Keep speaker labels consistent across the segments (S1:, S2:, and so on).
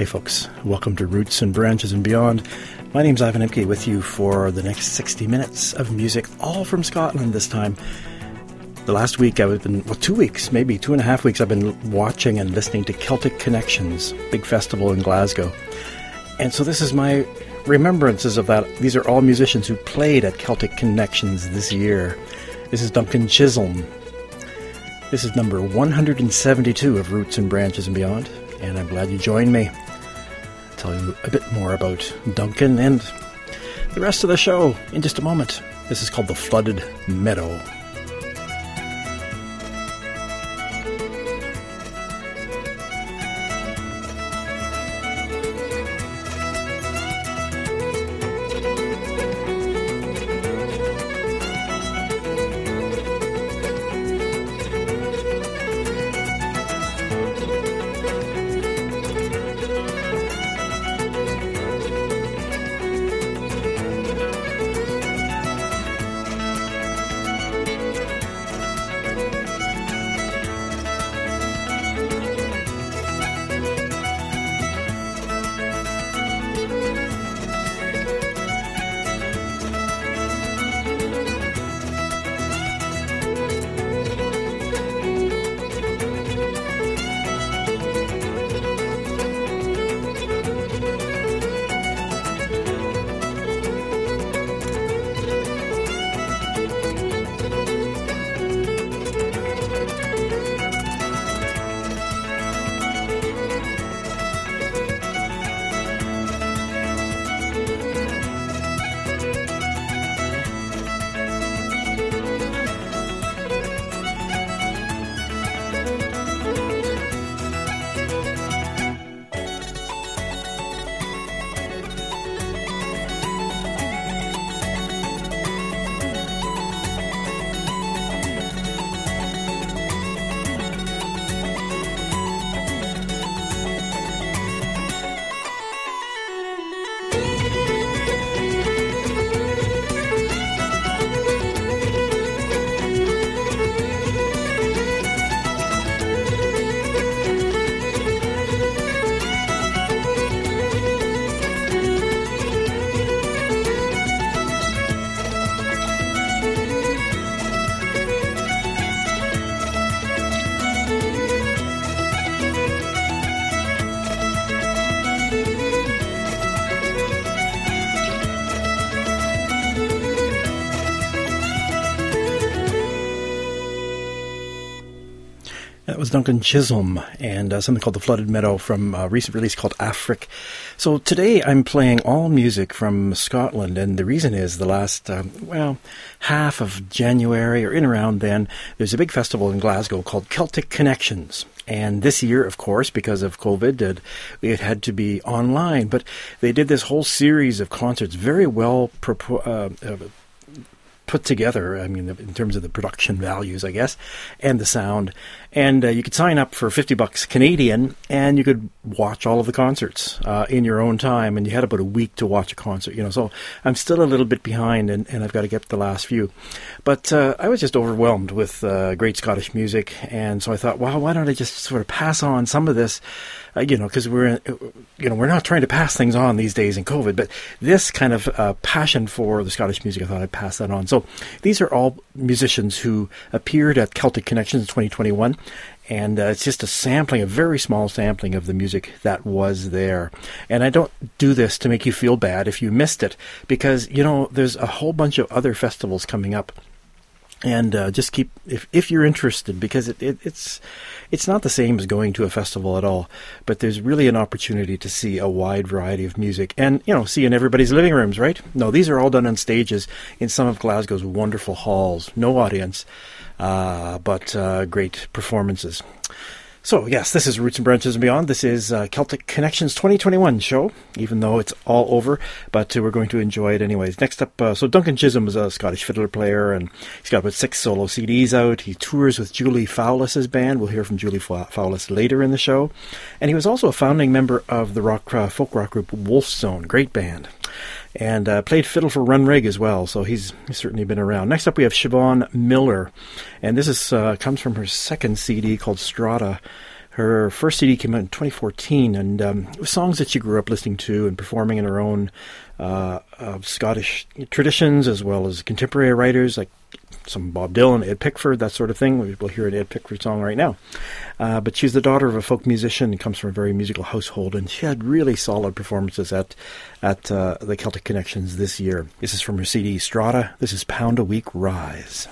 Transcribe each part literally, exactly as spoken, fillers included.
S1: folks. Welcome to Roots and Branches and Beyond. My name's Ivan Emke with you for the next sixty minutes of music, all from Scotland this time. The last week I've been, well, two weeks, maybe two and a half weeks, I've been watching and listening to Celtic Connections, big festival in Glasgow. And so this is my remembrances of that. These are all musicians who played at Celtic Connections this year. This is Duncan Chisholm. This is number one hundred seventy-two of Roots and Branches and Beyond. And I'm glad you joined me. I'll tell you a bit more about Duncan and the rest of the show in just a moment. This is called The Flooded Meadow. That was Duncan Chisholm and uh, something called The Flooded Meadow from a recent release called Afric. So today I'm playing all music from Scotland, and the reason is the last, um, well, half of January or in around then, there's a big festival in Glasgow called Celtic Connections. And this year, of course, because of COVID, it, it had to be online. But they did this whole series of concerts, very well propo- uh, uh, put together, I mean, in terms of the production values, I guess, and the sound. And uh, you could sign up for fifty bucks Canadian, and you could watch all of the concerts uh, in your own time, and you had about a week to watch a concert, you know. So I'm still a little bit behind, and, and I've got to get the last few. But uh, I was just overwhelmed with uh, great Scottish music, and so I thought, wow, why don't I just sort of pass on some of this, uh, you know, because we're, you know, we're not trying to pass things on these days in COVID, but this kind of uh, passion for the Scottish music, I thought I'd pass that on. So these are all musicians who appeared at Celtic Connections in twenty twenty-one, and uh, it's just a sampling, a very small sampling of the music that was there. And I don't do this to make you feel bad if you missed it, because, you know, there's a whole bunch of other festivals coming up. And uh, just keep, if if you're interested, because it, it, it's it's not the same as going to a festival at all, but there's really an opportunity to see a wide variety of music and, you know, see in everybody's living rooms, right? No, these are all done on stages in some of Glasgow's wonderful halls. No audience, uh, but uh, great performances. So, yes, this is Roots and Branches and Beyond. This is uh, Celtic Connections twenty twenty-one show, even though it's all over, but uh, we're going to enjoy it anyways. Next up, uh, so Duncan Chisholm is a Scottish fiddler player, and he's got about six solo C Ds out. He tours with Julie Fowlis' band. We'll hear from Julie Fowlis later in the show. And he was also a founding member of the rock uh, folk rock group Wolfstone, great band. And uh, played fiddle for Run Rig as well, so he's, he's certainly been around. Next up we have Siobhan Miller, and this is uh, comes from her second C D called Strata. Her first C D came out in twenty fourteen, and um, it was songs that she grew up listening to and performing in her own uh, uh, Scottish traditions, as well as contemporary writers like some Bob Dylan, Ed Pickford, that sort of thing. We'll hear an Ed Pickford song right now. Uh, but she's the daughter of a folk musician and comes from a very musical household, and she had really solid performances at at uh, the Celtic Connections this year. This is from her C D Strata. This is Pound a Week Rise.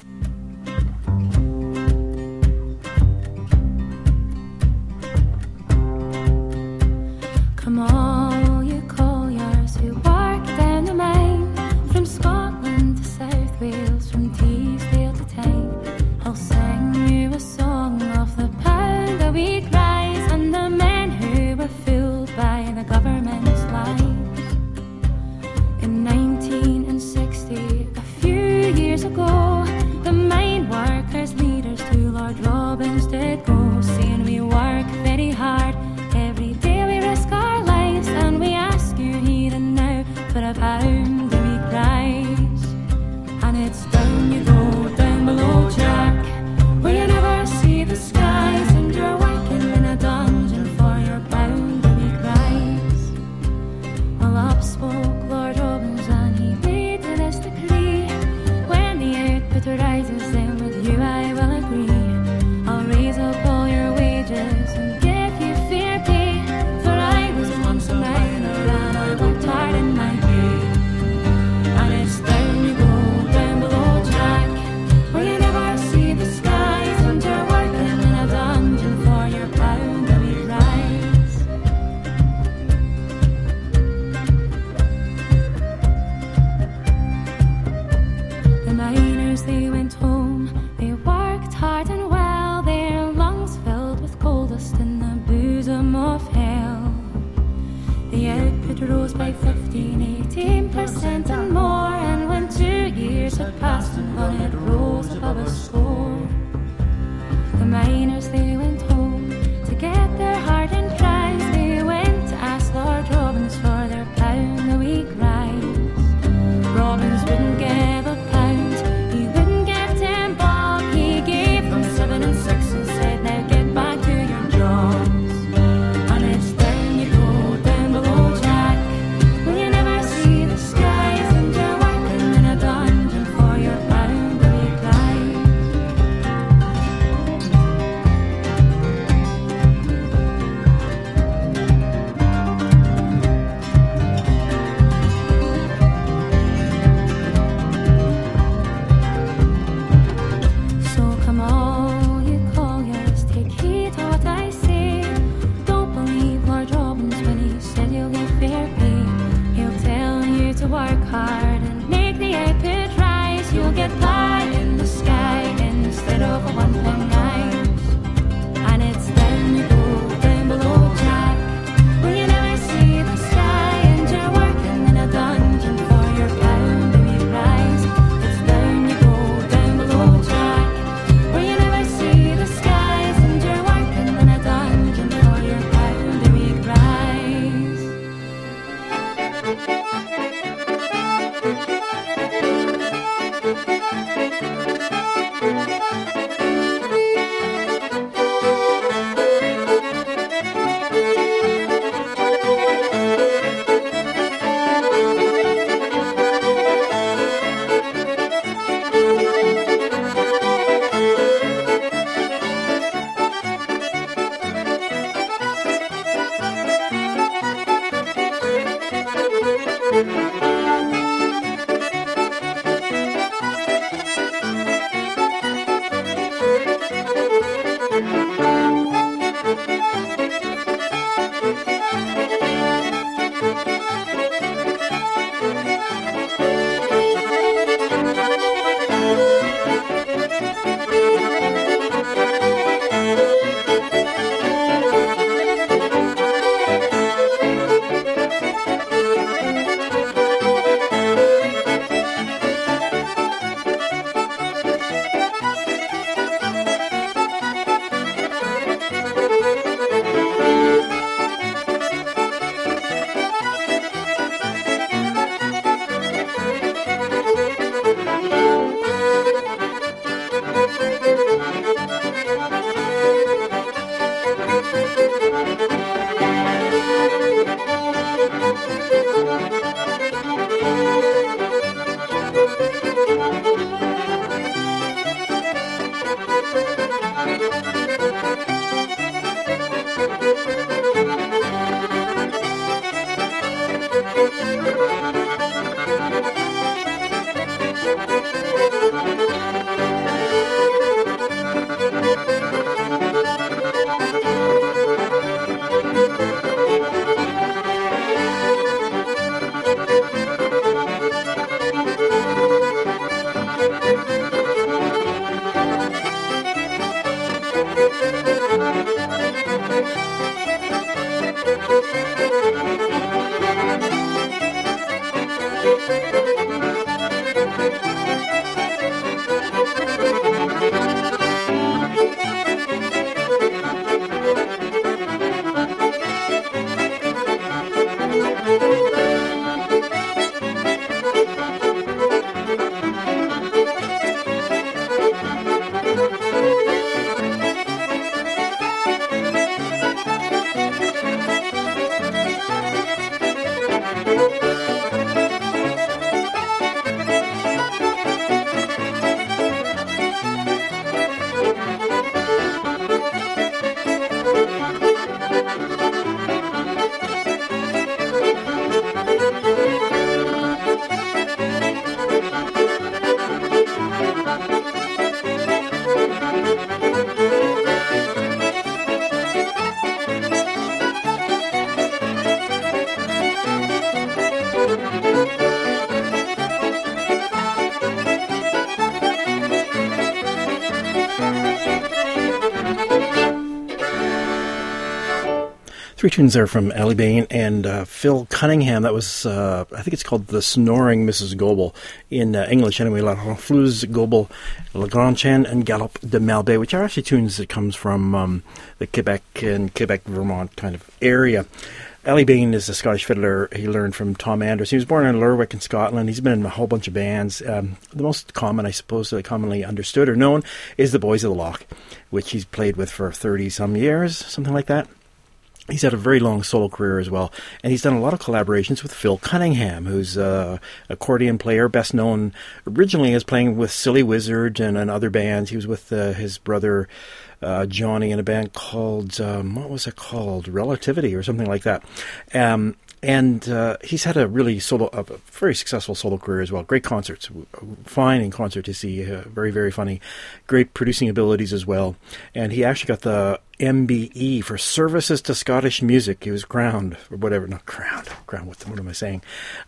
S2: Come all you colliers who work down the main, from Scotland to South Wales, from Teesdale to Tyne, I'll sing you a song of the pound a week rise and the men who were fooled by the government's lies. In nineteen sixty, a few years ago, the mine workers' leaders to Lord Robbins did go, saying we work very hard, every day we risk our lives, and we ask you here and now for a pound a week rise. And it's down you go, down below Jack, where you never see the skies, and you're working in a dungeon for your pound a week rise. Well, up spoke Lord Robbins and he made this decree: when the output rises, then with you I will agree. I'll raise up all your wages and give you fair pay, for I was once a miner and I worked hard in my day. And it's down you go, down below Jack, where you never see the skies, and you're working in a dungeon for your pound a week rise. The miners, they went home, they worked hard and well, their lungs filled with coal dust in the bosom of hell. The output rose by fifteen, eighteen percent and more, and when two years had passed and when it rose above a score, the miners, they went home to get their hard-earned prize. They went to ask Lord Robbins for their pound a week rise. Robbins wouldn't give a pound, he wouldn't give ten bob, he gave them seven and six and said, now get back to your jobs. And it's down you go, down below Jack, when you never see the skies, and you're working in a dungeon for your pound a week
S1: Three tunes there from Ali Bain and uh, Phil Cunningham. That was, uh, I think it's called The Snoring Missus Goebel in uh, English anyway. La Ronfleuse Goebel, Le Grand Chien, and Galop de Malbaie, which are actually tunes that comes from um, the Quebec and Quebec, Vermont kind of area. Ali Bain is a Scottish fiddler. He learned from Tom Anders. He was born in Lerwick in Scotland. He's been in a whole bunch of bands. Um, the most common, I suppose, uh, commonly understood or known is the Boys of the Loch, which he's played with for thirty-some years, something like that. He's had a very long solo career as well, and he's done a lot of collaborations with Phil Cunningham, who's an accordion player, best known originally as playing with Silly Wizard and, and other bands. He was with uh, his brother uh, Johnny in a band called, um, what was it called, Relativity or something like that. Um, and uh, he's had a really solo, a very successful solo career as well. Great concerts, fine in concert to see, uh, very, very funny. Great producing abilities as well. And he actually got the M B E for services to Scottish music. He was crowned, or whatever, not crowned, crowned, what, what am I saying?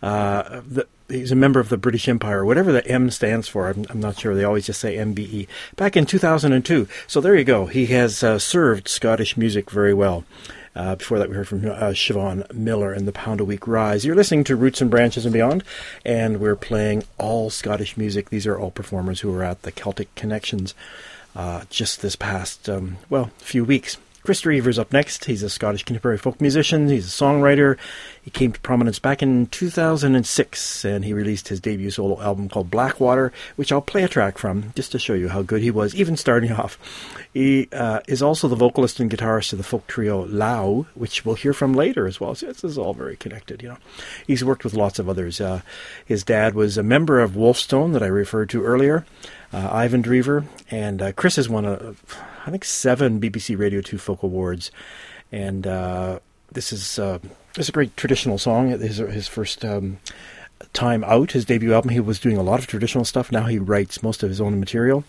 S1: Uh, the, he's a member of the British Empire, whatever the M stands for, I'm, I'm not sure. They always just say M B E. Back in two thousand two. So there you go. He has uh, served Scottish music very well. Uh, before that, we heard from uh, Siobhan Miller and the Pound a Week Rise. You're listening to Roots and Branches and Beyond, and we're playing all Scottish music. These are all performers who were at the Celtic Connections uh, just this past, um, well, few weeks. Chris Drever's up next. He's a Scottish contemporary folk musician. He's a songwriter. He came to prominence back in two thousand six, and he released his debut solo album called Blackwater, which I'll play a track from just to show you how good he was, even starting off. He uh, is also the vocalist and guitarist of the folk trio Lau, which we'll hear from later as well. So this is all very connected, you know. He's worked with lots of others. Uh, his dad was a member of Wolfstone that I referred to earlier, uh, Ivan Drever, and uh, Chris has won a, I think seven B B C Radio two Folk Awards, and uh, this is uh, this is a great traditional song. His his first um, time out, his debut album. He was doing a lot of traditional stuff. Now he writes most of his own material.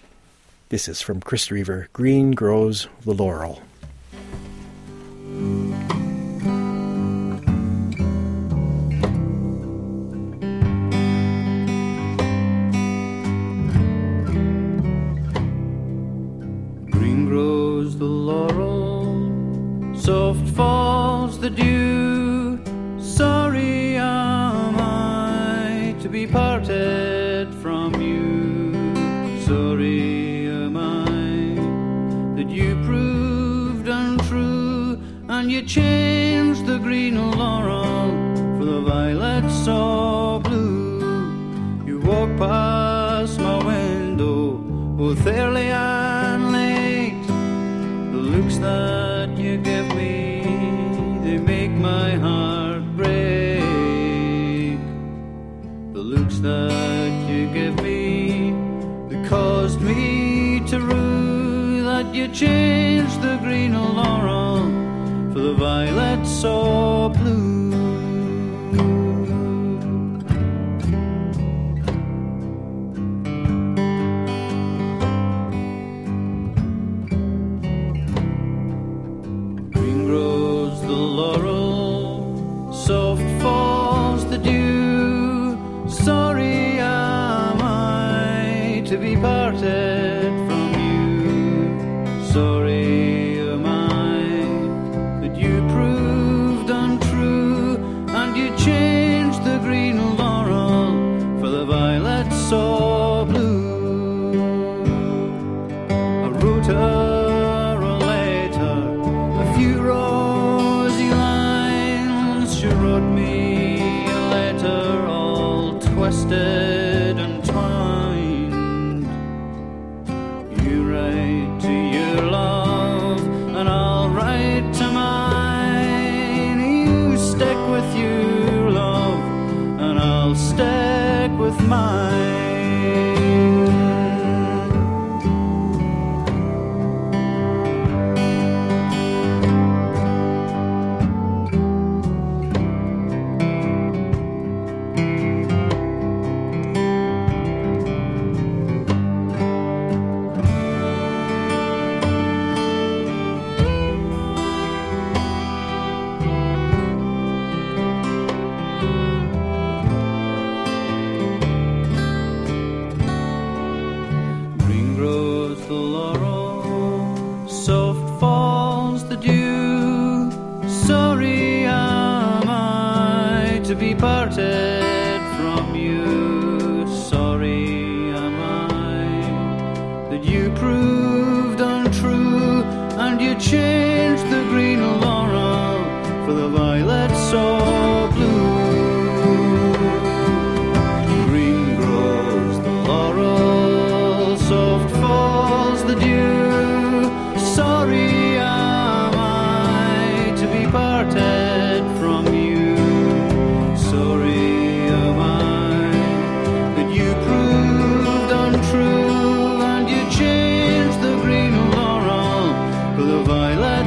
S1: This is from Chris Drever. Green Grows the Laurel.
S3: Grows the laurel, soft falls the dew. Sorry am I to be parted from you. Sorry am I that you proved untrue, and you changed the green laurel for the violet so blue. You walk past my window both early and late. The looks that you give me, they make my heart break. The looks that you give me, they caused me to rue. That you changed the green laurel for the violet so blue. To be parted from you. Sorry am I that you proved untrue, and you changed the green laurel for the violet so blue. I wrote her a letter, a few rosy lines. She wrote me a letter all twisted and twined. To your love, and I'll write to mine. You stick with your love, and I'll stick with mine. So be parted from you. Sorry am I that you proved untrue, and you changed the green laurel for the violet so blue. Green grows the laurel, soft falls the dew. Sorry am I to be parted from you. Sorry am I that you proved untrue, and you changed the green laurel for the violet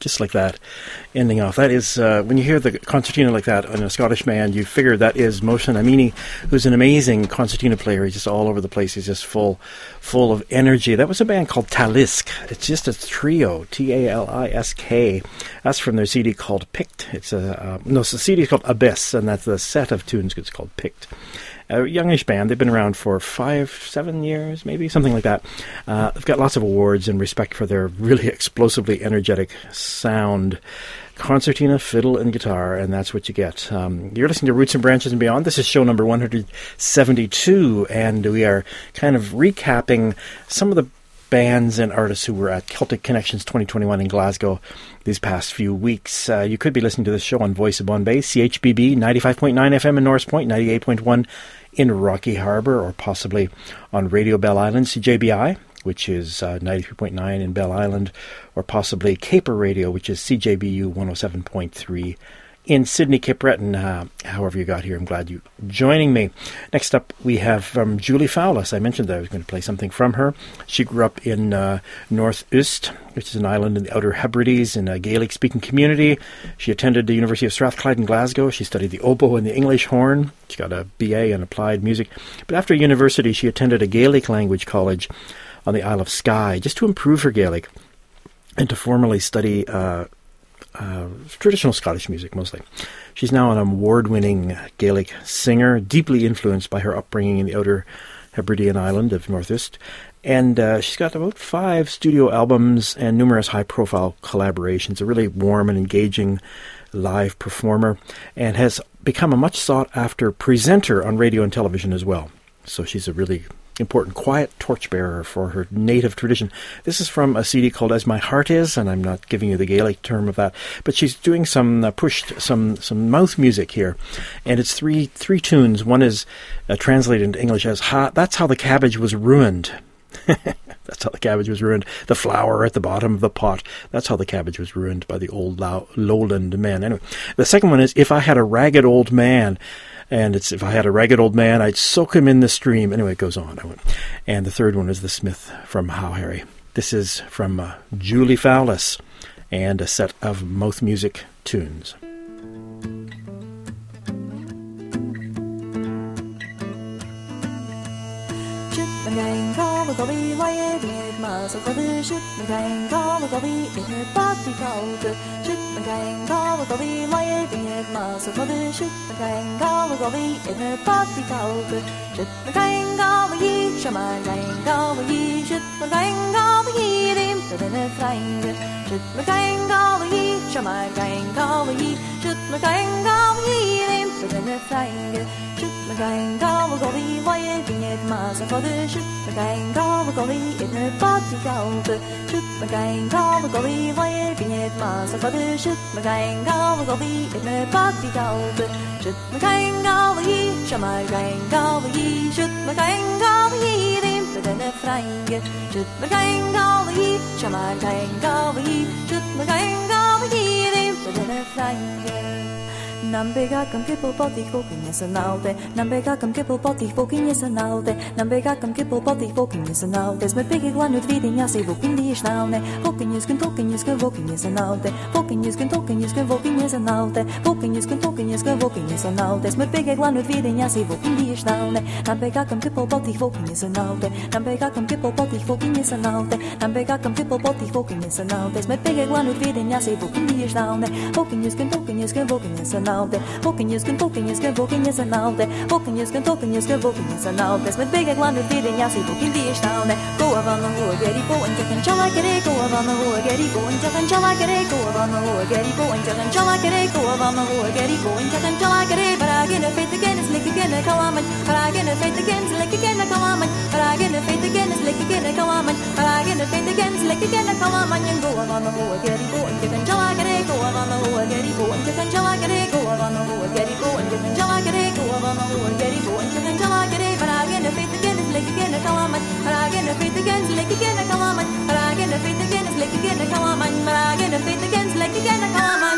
S1: just like that, ending off. That is, uh, when you hear the concertina like that in a Scottish band, you figure that is Mohsen Amini, who's an amazing concertina player. He's just all over the place. He's just full full of energy. That was a band called Talisk. It's just a trio, T A L I S K. That's from their C D called Picked. It's a, uh, no, the C D is called Abyss, and that's the set of tunes. It's called Picked. A youngish band. They've been around for five, seven years, maybe, something like that. Uh, they've got lots of awards and respect for their really explosively energetic sound. Concertina, fiddle, and guitar, and that's what you get. Um, you're listening to Roots and Branches and Beyond. This is show number one hundred seventy-two, and we are kind of recapping some of the bands and artists who were at Celtic Connections twenty twenty-one in Glasgow these past few weeks. Uh, you could be listening to this show on Voice of Bombay, C H B B ninety-five point nine F M in Norris Point, ninety-eight point one in Rocky Harbour, or possibly on Radio Bell Island, C J B I, which is uh, ninety-three point nine in Bell Island, or possibly Caper Radio, which is C J B U one oh seven point three in Sydney, Cape Breton. Uh, however you got here, I'm glad you joining me. Next up, we have um, Julie Fowlis. I mentioned that I was going to play something from her. She grew up in uh, North Uist, which is an island in the Outer Hebrides in a Gaelic-speaking community. She attended the University of Strathclyde in Glasgow. She studied the oboe and the English horn. She got a B A in applied music. But after university, she attended a Gaelic language college on the Isle of Skye, just to improve her Gaelic and to formally study uh, uh, traditional Scottish music, mostly. She's now an award-winning Gaelic singer, deeply influenced by her upbringing in the Outer Hebridean island of North Uist. And uh, she's got about five studio albums and numerous high-profile collaborations, a really warm and engaging live performer, and has become a much sought-after presenter on radio and television as well. So she's a really important quiet torchbearer for her native tradition. This is from a C D called As My Heart Is, and I'm not giving you the Gaelic term of that, but she's doing some uh, pushed some some mouth music here, and it's three three tunes. One is uh, translated into English as ha, that's how the cabbage was ruined. That's how the cabbage was ruined. The flour at the bottom of the pot. That's how the cabbage was ruined by the old low, lowland men. Anyway, the second one is If I Had a Ragged Old Man. And it's, if I had a ragged old man, I'd soak him in the stream. Anyway, it goes on. And the third one is The Smith from How Harry. This is from uh, Julie Fowlis and a set of mouth music tunes.
S4: Gang call the gobby, why it made mass of the ship. The gang call the gobby, in her body called the ship. The gang call the gobby, why it made mass of the ship. The gang call the gobby, in her body called the ship. The gang call the ye, shaman gang call the ye, ship. The gang call the ye, them to the flying. Ship the gang call the ye, shaman gang call the ye, ship. The gang call the ye, them to the flying. The gang call the gobby, why it made mass of the ship. The gang call the gobby, in her body called the ship. The gang call the gobby, why it made mass of the ship. The gang call the gobby, in her body called the ship. The gang call the ye, shaman gang call the ye, ship. The gang call the ye, them to the frying. Ship the gang call the ye, shaman gang call the ye, ship. The gang call the ye, them to the frying. Nambega kam kippo poti fokin yes anaude Nambega kam kippo poti fokin yes anaude Nambega kam kippo poti fokin yes anaude Sme pigi glan ut vidin ja se vokin di snaune Fokin yes kun tokin yes kun vokin yes anaude Fokin yes kun tokin yes kun vokin yes anaude Fokin yes kun tokin yes kun vokin yes anaude Sme pigi glan ut vidin ja se vokin di snaune Nambega kam kippo poti fokin yes anaude Nambega kam kippo poti fokin yes anaude Nambega kam kippo poti fokin yes anaude Sme pigi glan ut vidin ja se vokin di snaune Fokin yes kun tokin yes kun vokin yes anaude Fokin yes kun tokin yes kun vokin yes anaude Fokin yes kun tokin yes kun vokin yes anaude Sme pigi glan ut vidin ja se vokin di snaune Go avan the hood get it go and jakan chala get it go avan the hood get it go and jakan chala get it go avan the hood get it go and jakan chala get it go avan the hood get it go and jakan chala get it but I get a faith again is lick again a kalaman but I get a faith again is lick again a kalaman but I get a faith again is lick again a kalaman but I get a faith again is lick again a kalaman and go avan the hood get it go and jakan chala get it go avan the hood get it go and jakan chala get it go avan the hood get it go and jakan chala get it go avan the hood get it go and jakan chala get it but I get a faith again is lick again a kalaman but I get a faith again is lick again a kalaman but I get a faith again is lick again a kalaman but I get a faith again is lick again a kalaman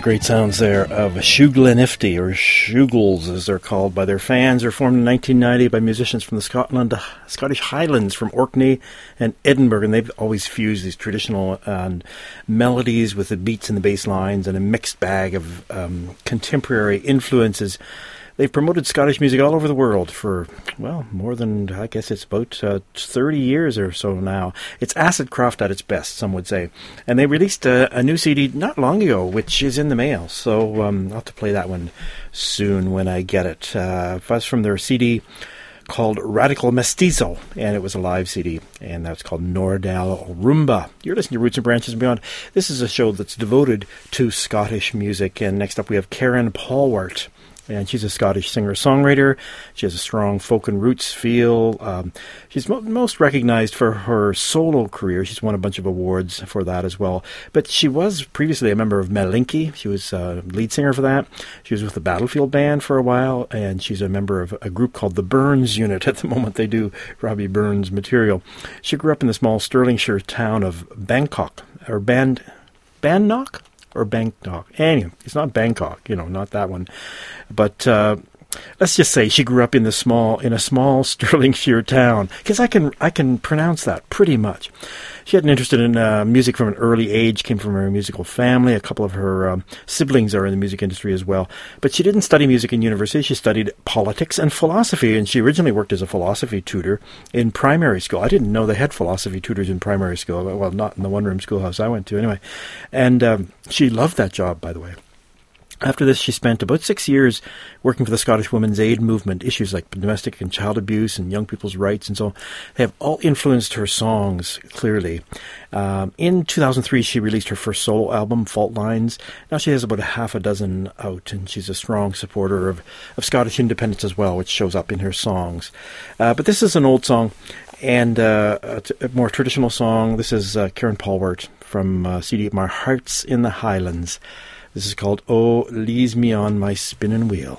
S1: great sounds there of Shuglenifty, or Shugles as they're called by their fans. They're formed in nineteen ninety by musicians from the Scotland, Scottish Highlands, from Orkney and Edinburgh, and they've always fused these traditional um, melodies with the beats and the bass lines and a mixed bag of um, contemporary influences. They've promoted Scottish music all over the world for, well, more than, I guess it's about uh, thirty years or so now. It's acid croft at its best, some would say. And they released a, a new C D not long ago, which is in the mail. So um, I'll have to play that one soon when I get it. Uh, that's from their C D called Radical Mestizo, and it was a live C D, and that's called Nordal Rumba. You're listening to Roots and Branches and Beyond. This is a show that's devoted to Scottish music, and next up we have Karen Polwart. And she's a Scottish singer-songwriter. She has a strong folk and roots feel. Um, she's mo- most recognized for her solo career. She's won a bunch of awards for that as well. But she was previously a member of Melinky. She was uh, lead singer for that. She was with the Battlefield Band for a while, and she's a member of a group called the Burns Unit. At the moment, they do Robbie Burns material. She grew up in the small Stirlingshire town of Bangkok, or Band, Bandnock? Or Bangkok. Anyway, it's not Bangkok, you know, not that one. But uh, let's just say she grew up in the small, in a small Stirlingshire town, because I can I can pronounce that pretty much. She had an interest in uh, music from an early age, came from a musical family. A couple of her um, siblings are in the music industry as well. But she didn't study music in university. She studied politics and philosophy, and she originally worked as a philosophy tutor in primary school. I didn't know they had philosophy tutors in primary school. Well, not in the one-room schoolhouse I went to anyway. And um, she loved that job, by the way. After this, she spent about six years working for the Scottish Women's Aid movement. Issues like domestic and child abuse and young people's rights and so on, they have all influenced her songs, clearly. Um, in two thousand three, she released her first solo album, Fault Lines. Now she has about a half a dozen out, and she's a strong supporter of, of Scottish independence as well, which shows up in her songs. Uh, but this is an old song, and uh, a, t- a more traditional song. This is uh, Karen Polwart from uh, C D My Heart's in the Highlands. This is called Oh, Lees Me on My Spinning Wheel.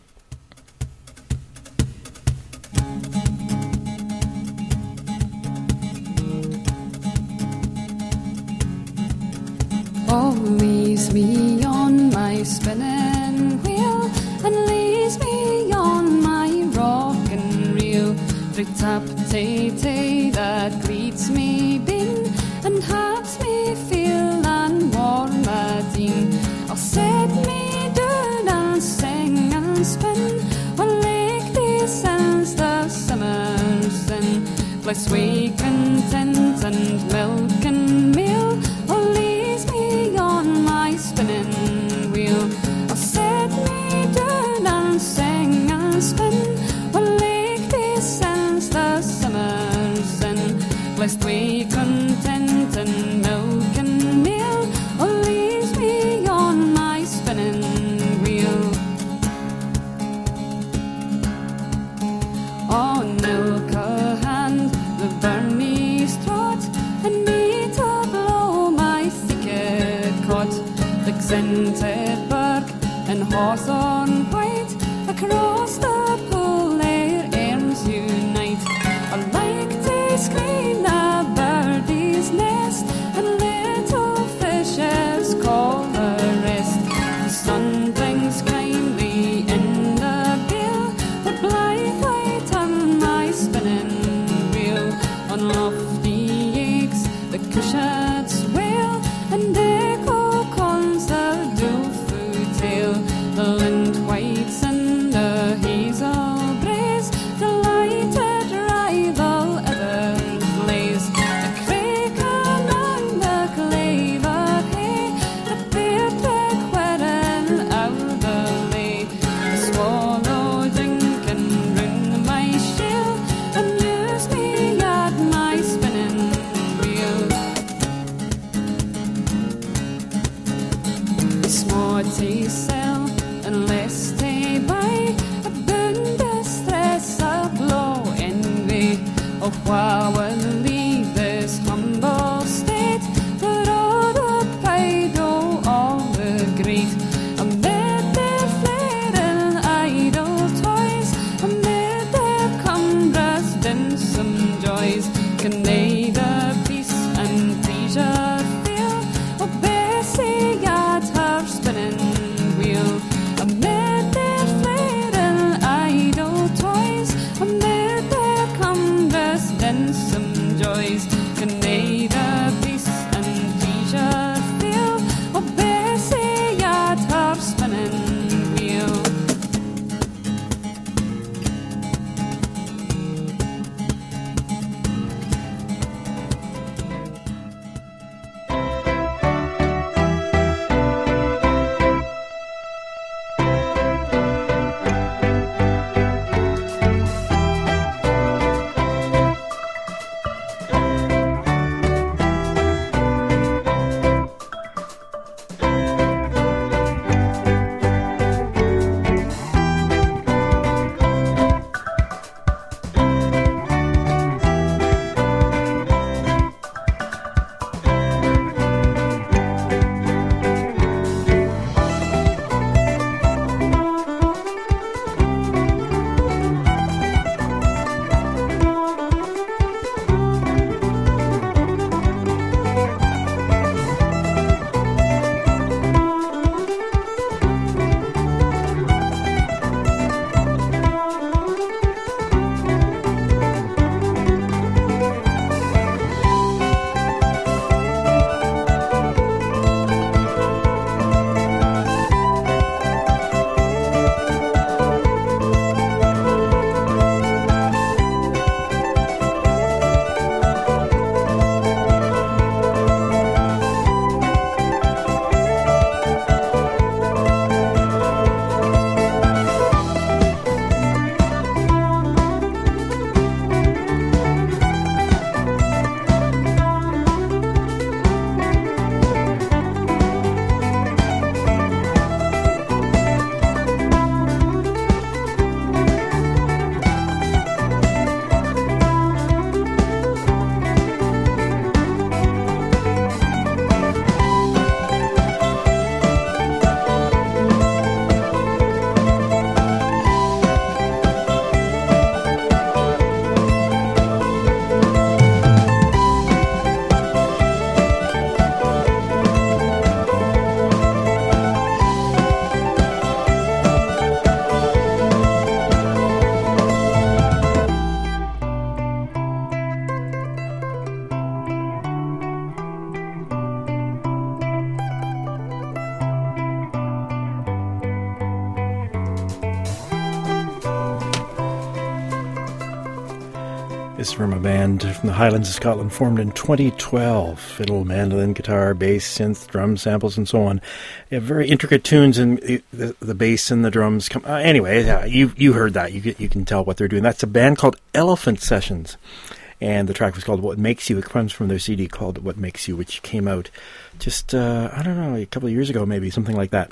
S2: Oh, lees me on my spinning wheel, and lees me on my rockin' reel. The tap tay tay that greets me bin, and has me feel and warm a deen. I'll set me down and sing and spin, while like these sands the summer's in. Bless we content and milk and meal, oh, lees me on my spinning wheel. I'll set me down and sing and spin, while like these sands the summer's in. Blessed we content and milk and meal, oh, leaves me on my spinning wheel. On ilka hand the Burmese trot, and me to blow my thicket cot. The scented birk and hawthorn white, across the pool their arms unite. I like to screen a birdie's nest, and little fishes call the rest. The sun blinks kindly in the bill, but blithe I turn my spinning wheel. On lofty eggs the cushats wail, and echo comes the doleful tale. The lind whites and the hazel braes, the lighted rival ever blaze. The crake and the claver hay, the bear pick wearing out the lay. The swallow dinking round my shell, amuse me at my spinning wheel. The smarty sell unless they buy, a boon distress, a blow envy. Oh, why will leave this humble state, for all the pride of all the great? Amid their flaring idle toys, amid their cumbrous dinsome joys, can neither peace and pleasure feel? Oh, Bessie at her spinning
S1: is from a band from the Highlands of Scotland formed in twenty twelve. Fiddle, mandolin, guitar, bass, synth, drum samples, and so on. They have very intricate tunes, and the, the, the bass and the drums come... Uh, anyway, uh, you you heard that. You, you can tell what they're doing. That's a band called Elephant Sessions. And the track was called What Makes You. It comes from their C D called What Makes You, which came out just, uh, I don't know, a couple of years ago maybe, something like that.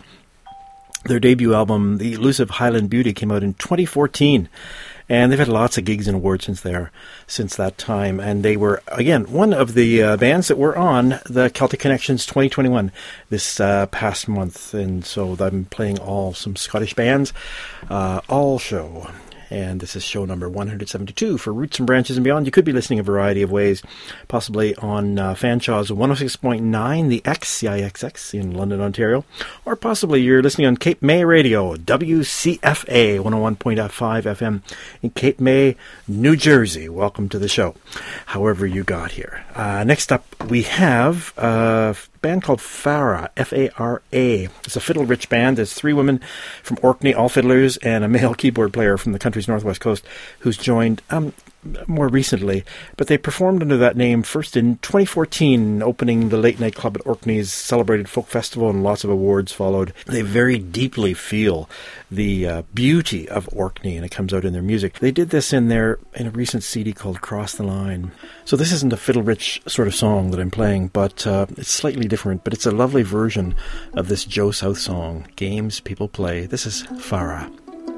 S1: Their debut album, The Elusive Highland Beauty, came out in twenty fourteen. And they've had lots of gigs and awards since there, since that time. And they were, again, one of the uh, bands that were on the Celtic Connections twenty twenty-one this uh, past month. And so I'm playing all some Scottish bands, uh, all show. And this is show number one hundred seventy-two for Roots and Branches and Beyond. You could be listening a variety of ways, possibly on uh, Fanshaw's one oh six point nine, the X, C I X X in London, Ontario. Or possibly you're listening on Cape May Radio, W C F A one oh one point five F M in Cape May, New Jersey. Welcome to the show, however you got here. Uh, next up, we have a band called Fara, F A R A. It's a fiddle-rich band. There's three women from Orkney, all fiddlers, and a male keyboard player from the country's northwest coast who's joined um, more recently. But they performed under that name first in twenty fourteen, opening the Late Night Club at Orkney's celebrated folk festival, and lots of awards followed. They very deeply feel the uh, beauty of Orkney, and it comes out in their music. They did this in their in a recent C D called Cross the Line. So this isn't a fiddle-rich sort of song that I'm playing, but uh, it's slightly different. But it's a lovely version of this Joe South song, Games People Play. This is Farah.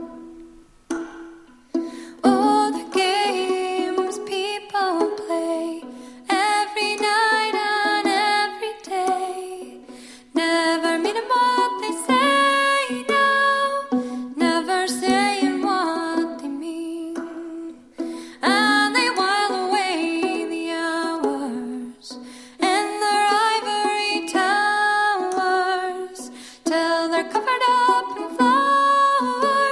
S2: Oh, the games people play every night and every day. Never meaning what they say, no, never saying what they mean. And they while away the hours in their ivory towers till they're covered up in flowers.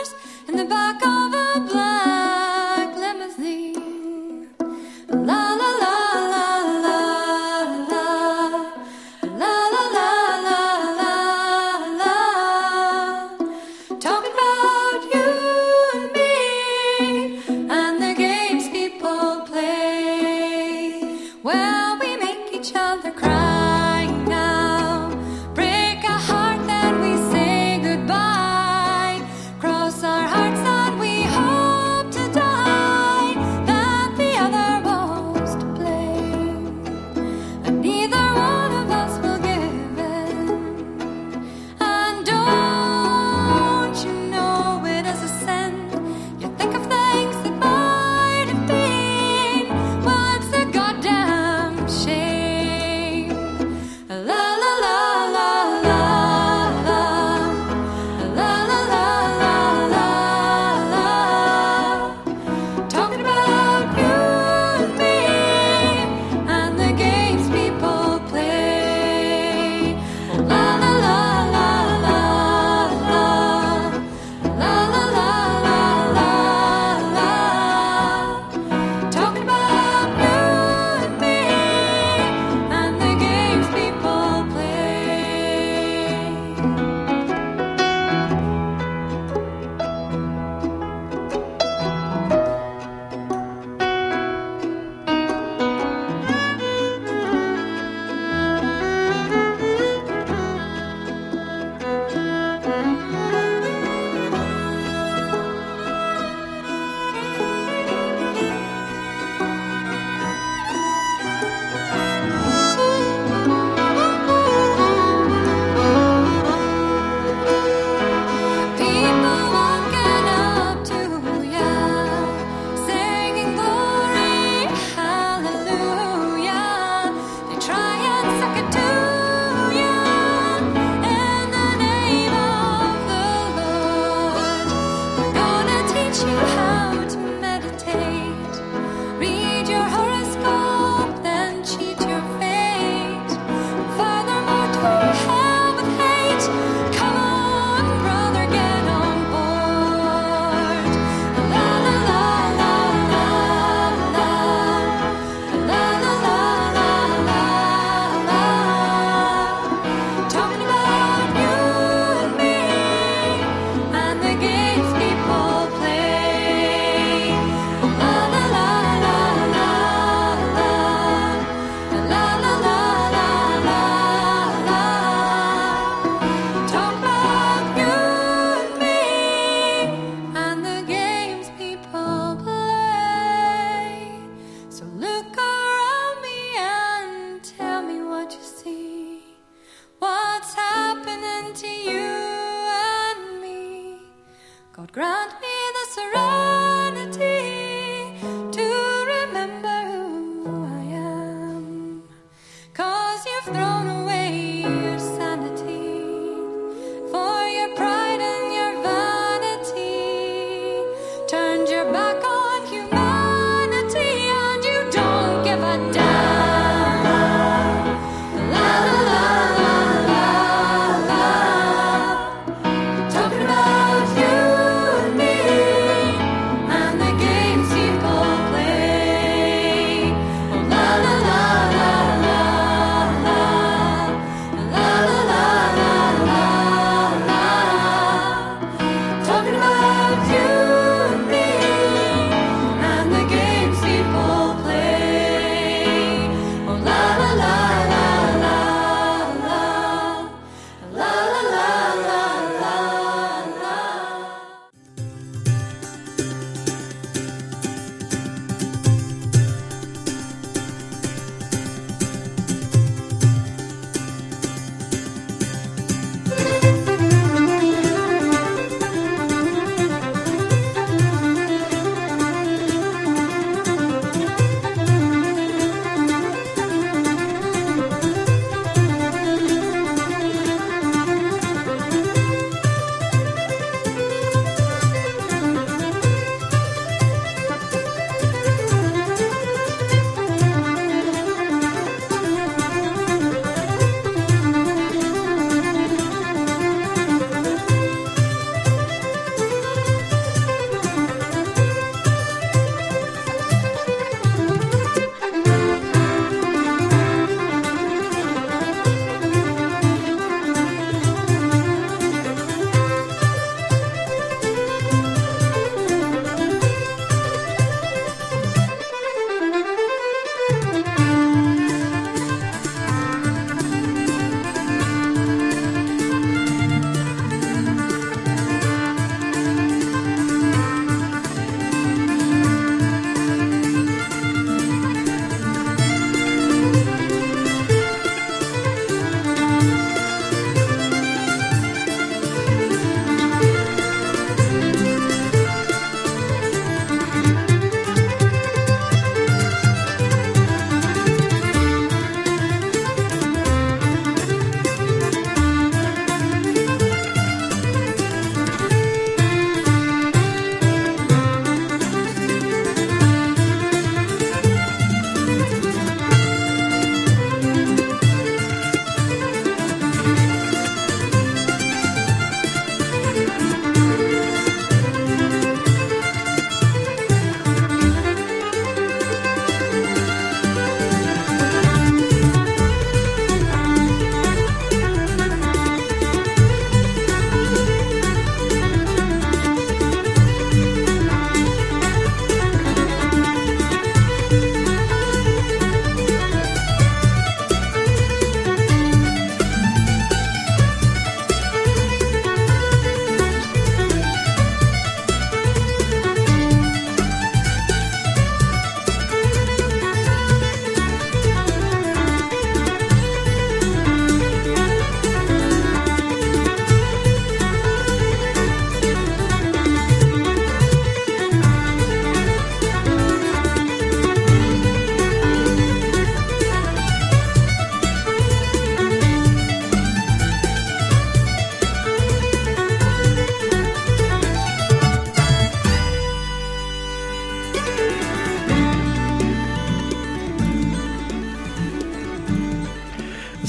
S2: Talking about you and me.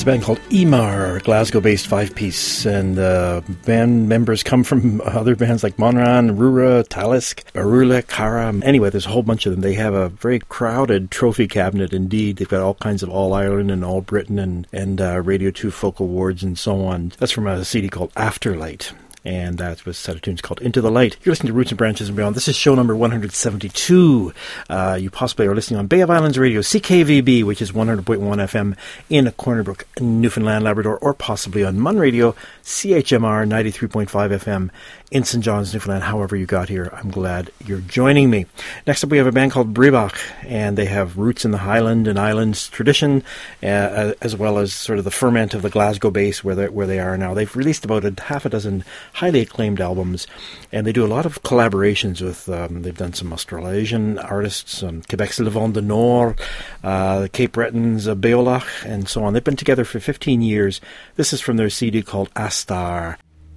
S1: band called Emar, Glasgow-based five-piece, and uh, band members come from other bands like Monran, Rura, Talisk, Arula, Cara. Anyway, there's a whole bunch of them. They have a very crowded trophy cabinet indeed. They've got all kinds of All Ireland and All Britain and, and uh, Radio two Folk Awards and so on. That's from a C D called Afterlight. And that was a set of tunes called Into the Light. You're listening to Roots and Branches and Beyond. This is show number one hundred seventy-two. Uh, you possibly are listening on Bay of Islands Radio, C K V B, which is one hundred point one F M in Corner Brook, Newfoundland, Labrador, or possibly on Mun Radio, C H M R ninety-three point five F M in Saint John's, Newfoundland. However you got here, I'm glad you're joining me. Next up, we have a band called Bribach, and they have roots in the Highland and Islands tradition, uh, as well as sort of the ferment of the Glasgow base where they, where they are now. They've released about a half a dozen highly acclaimed albums, and they do a lot of collaborations with, um, they've done some Australasian artists, um, Quebec's Le Vent du Nord, uh, the Cape Bretons, uh, Beolach, and so on. They've been together for fifteen years. This is from their C D called Astar.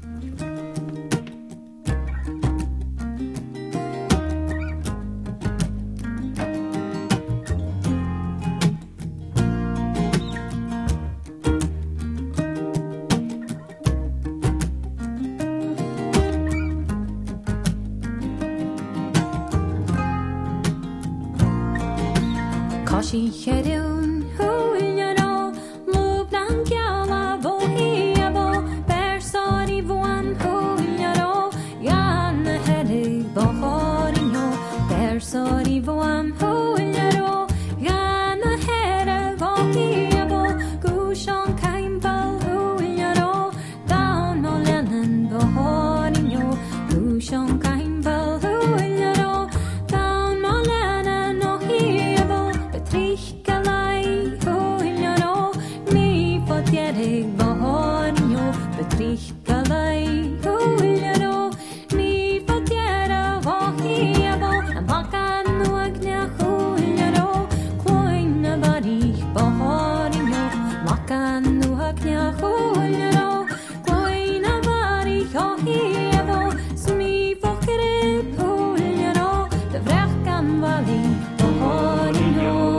S2: She hedun huljaro lubnan kjala vo hiavo bersari voan huljaro yan hedi bohorinho bersari voan huljaro yan hedi vo hiavo gushon kaimbal huljaro down molenen bohorinho gushon kaimbal huljaro down molenen no hiavo Trickalai huljaro mi fotjedig bohorinho Betrickalai huljaro mi fotjera vohiavo Makan nuagna huljaro Kloina varich bohorinho Makan nuagna huljaro Kloina varich ohiavo Smi fokerib huljaro De vräkan varich bohorinho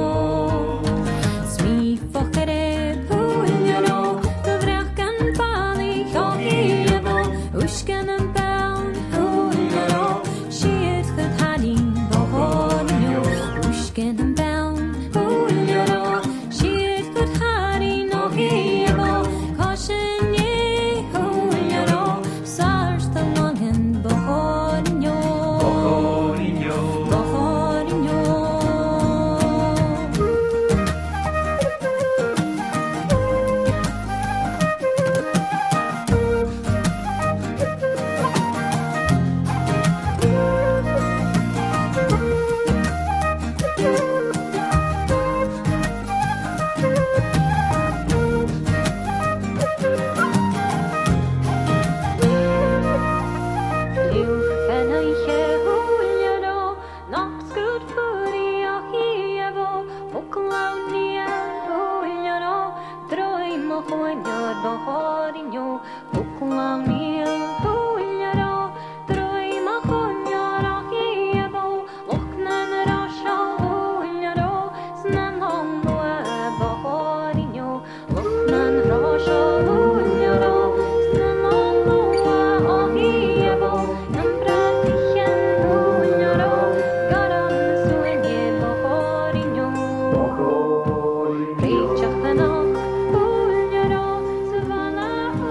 S2: Ushken en bound, huljaro, shit het haning bohorinho. Ushken en bound, huljaro, shit het haning no hiavo. Caution ye, huljaro, sars the longen bohorinho. Bohorinho, bohorinho. Savannah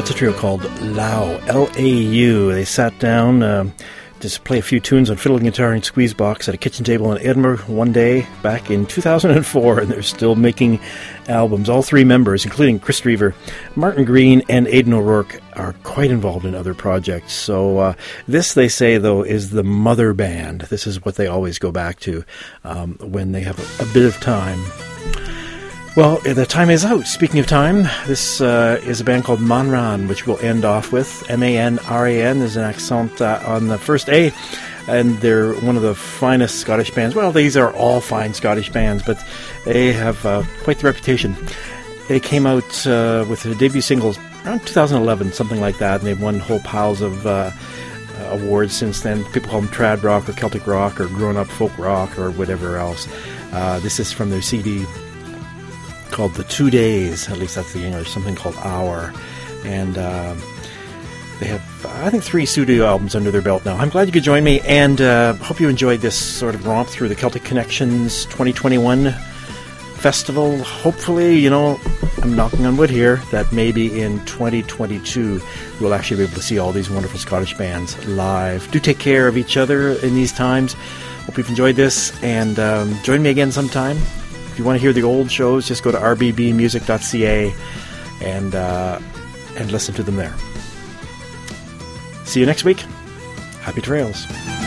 S1: It's a trio called Lau, L A U. They sat down um, to play a few tunes on fiddle guitar and squeeze box at a kitchen table in Edinburgh one day back in two thousand four, and they're still making albums. All three members, including Chris Drever, Martin Green, and Aidan O'Rourke, are quite involved in other projects. So uh, this, they say, though, is the mother band. This is what they always go back to um, when they have a, a bit of time. Well, the time is out. Speaking of time, this uh, is a band called Manran, which we'll end off with. M A N R A N. There's an accent uh, on the first A, and they're one of the finest Scottish bands. Well, these are all fine Scottish bands, but they have uh, quite the reputation. They came out uh, with their debut singles around two thousand eleven, something like that, and they've won whole piles of uh, awards since then. People call them trad rock or Celtic rock or grown-up folk rock or whatever else. Uh, this is from their C D called The Two Days, at least that's the English, something called Hour. And uh, they have, I think, three studio albums under their belt now. I'm glad you could join me, and uh, hope you enjoyed this sort of romp through the Celtic Connections twenty twenty-one festival. Hopefully, you know, I'm knocking on wood here, that maybe in twenty twenty-two we'll actually be able to see all these wonderful Scottish bands live. Do take care of each other in these times. Hope you've enjoyed this, and um, join me again sometime. If you want to hear the old shows, just go to r b b music dot c a and uh, and listen to them there. See you next week. Happy trails.